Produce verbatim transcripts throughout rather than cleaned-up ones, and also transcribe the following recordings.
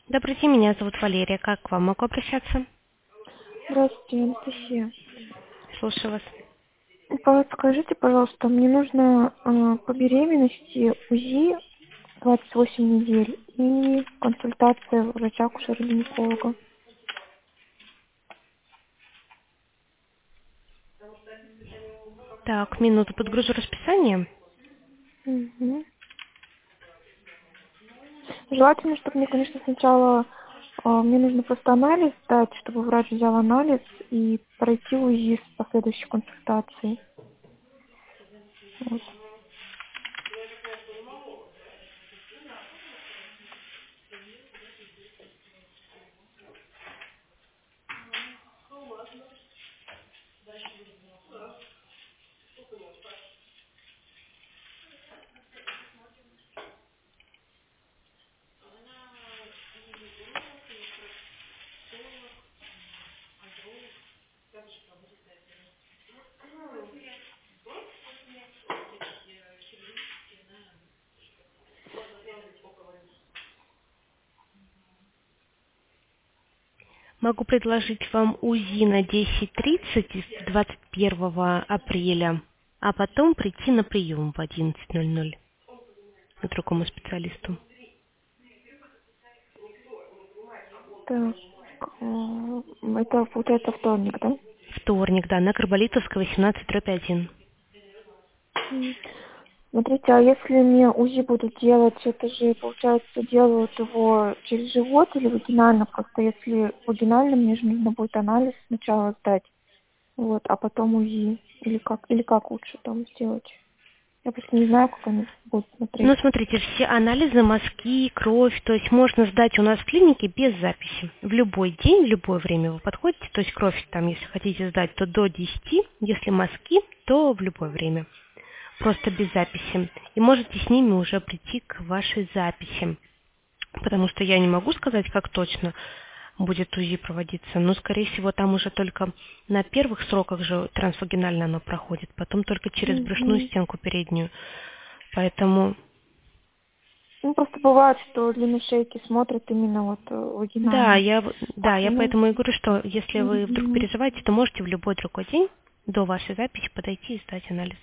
Добрый день, меня зовут Валерия. Как к вам могу обращаться? Здравствуйте, Анастасия. Слушаю вас. Подскажите, пожалуйста, мне нужно э, по беременности УЗИ двадцать восемь недель и консультация врача-акушера-гинеколога. Так, минуту, подгружу расписание. Мгм. Желательно, чтобы мне, конечно, сначала э, мне нужно просто анализ дать, чтобы врач взял анализ и пройти УЗИ с последующей консультацией. Вот. Могу предложить вам УЗИ на десять тридцать двадцать первого апреля, а потом прийти на прием в одиннадцать ноль ноль к другому специалисту. Так, э, это получается вторник, да? Вторник, да, на Карболитовского, восемнадцать дробь один. М. Смотрите, а если мне УЗИ будут делать, это же, получается, делают его через живот или вагинально? Просто если вагинально, мне же нужно будет анализ сначала сдать, вот, а потом УЗИ. Или как, или как лучше там сделать? Я просто не знаю, как они будут Ну, смотреть. смотрите, все анализы, мазки, кровь, то есть можно сдать у нас в клинике без записи. В любой день, в любое время вы подходите, то есть кровь там, если хотите сдать, то до десяти, если мазки, то в любое время. Просто без записи. И можете с ними уже прийти к вашей записи. Потому что я не могу сказать, как точно будет УЗИ проводиться, но, скорее всего, там уже только на первых сроках же трансвагинально оно проходит, потом только через брюшную Мгм. стенку переднюю. Поэтому, Ну, просто бывает, что длину шейки смотрят именно вот э, да, вагинально. я, в- А, да, я ну, поэтому и говорю, что если вы вдруг мгм. переживаете, то можете в любой другой день до вашей записи подойти и сдать анализ.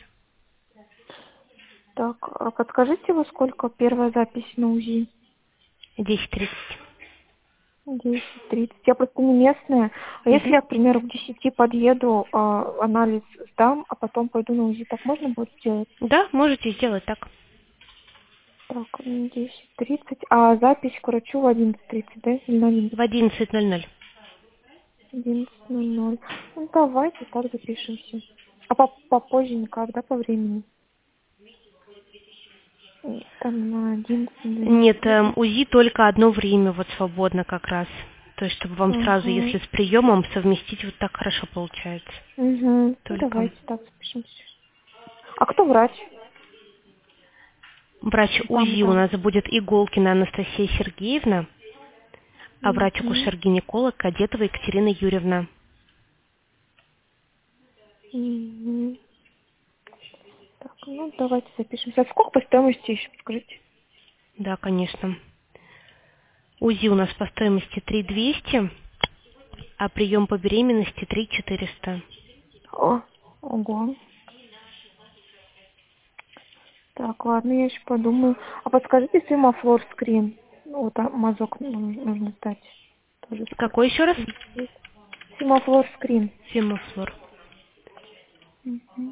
Так, а подскажите, во сколько первая запись на УЗИ? десять тридцать. Десять тридцать. Я просто не местная. А если Мгм. я, к примеру, к десяти подъеду, а, анализ сдам, а потом пойду на УЗИ, так можно будет сделать? Да, можете сделать так. Так, десять тридцать. А запись к врачу в одиннадцать тридцать, да? Или на одиннадцать? В одиннадцать ноль ноль. одиннадцать ноль ноль. Ну, давайте так запишемся. А по попозже никак, да, по времени? М, Там на одиннадцать Нет, двенадцать. эм, УЗИ только одно время вот свободно как раз. То есть, чтобы вам сразу, Ага. если с приемом совместить, вот так хорошо получается. Угу. Ну, Только давайте так запишемся. А кто врач? врач И там, и УЗИ у там. нас будет Иголкина Анастасия Сергеевна, а Угу. врач-акушер-гинеколог Кадетова Екатерина Юрьевна. Угу. Так, ну давайте запишемся. А сколько по стоимости еще, скажите? Да, конечно. УЗИ у нас по стоимости три двести, а прием по беременности три четыреста. О, ого. Так, ладно, я еще подумаю. А подскажите Симафлор скрин. Ну, вот а, мазок ну- нужно сдать. Тоже сколько? Какой еще раз? Симафлор скрин. Фемофлор. Мгм.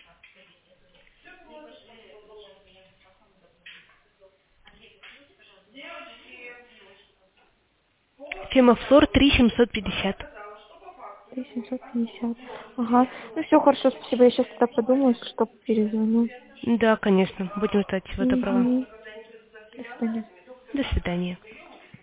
Фемофлор три семьсот пятьдесят. тысяча семьсот пятьдесят. Ага. Ну все, хорошо, спасибо. Я сейчас тогда подумаю, если что, перезвоню. Да, конечно. Будем ждать. Всего доброго. Угу. До свидания. До свидания.